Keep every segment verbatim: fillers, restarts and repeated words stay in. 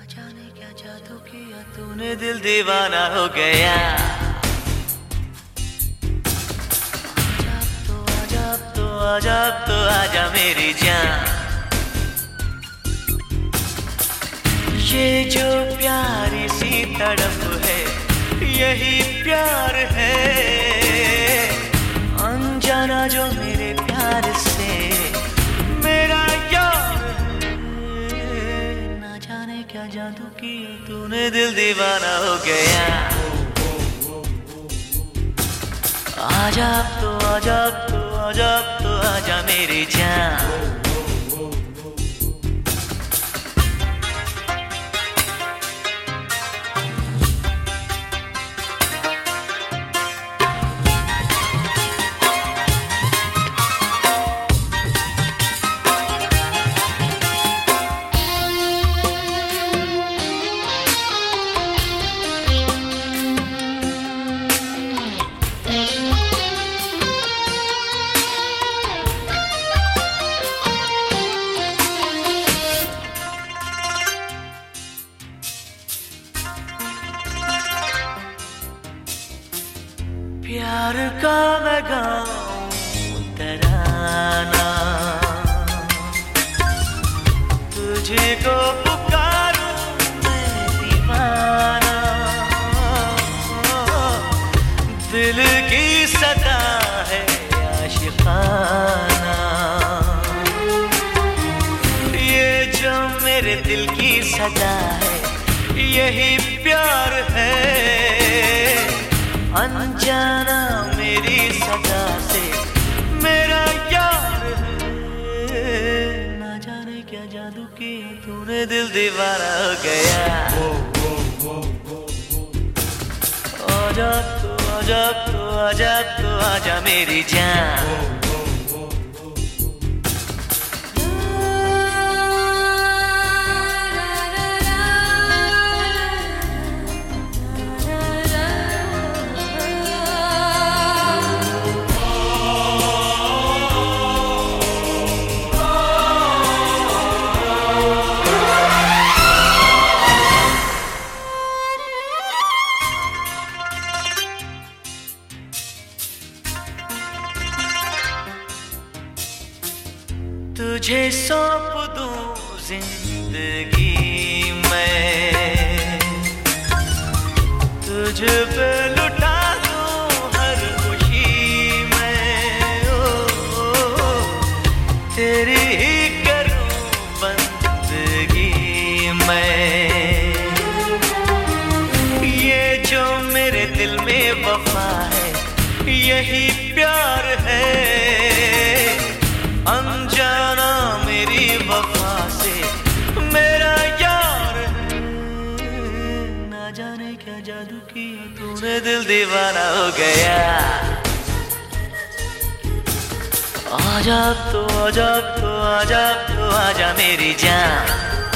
जाने क्या जादू किया तूने दिल दीवाना हो गया। आजा अब तो आजा अब तो आजा अब तो आजा मेरी जान। ये जो प्यारी सी तड़प है यही प्यार है। अनजाना जो मेरे प्यार से मेरा यार है। ना जाने क्या जादू किया तूने दिल दीवाना हो गया। आजा अब तो आजा अब तो आजा अब तो आजा मेरी जान। प्यार का मैं गाऊं तराना, तुझको पुकारूं मैं दीवाना। दिल की सदा है आशिकाना, ये जो मेरे दिल की सदा है यही प्यार है। अनजाना मेरी सदा से मेरा यार है। ना जाने क्या जादू किया तूने दिल दीवाना हो गया। आजा तो आजा तो आजा तो आजा मेरी जान। तुझे सौंप दूं जिंदगी मैं, तुझ पे लुटा दूं हर खुशी मैं। ओ, ओ, तेरी ही करूं बंदगी मैं। ये जो मेरे दिल में वफा है यही प्यार है। अनजाना मेरी वफा से मेरा यार है। ना जाने क्या जादू किया तूने दिल दीवाना हो गया। आजा तो आजा तो आजा तो आजा मेरी जान।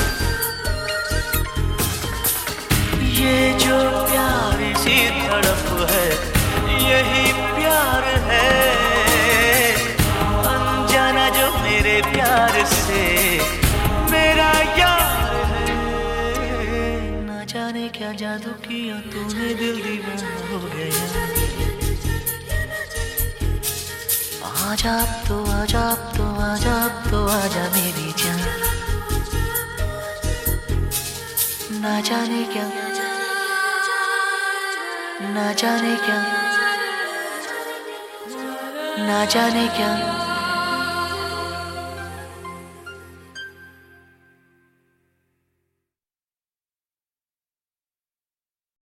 ये जो प्यारी सी तड़प है यही प्यार है। जो मेरे प्यार से मेरा यार है। ना जाने क्या जादू किया तूने दिल दीवाना हो गया। आजा अब तो आजा अब तो आजा अब तो आजा मेरी जान। ना जाने क्या ना जाने क्या ना जाने क्या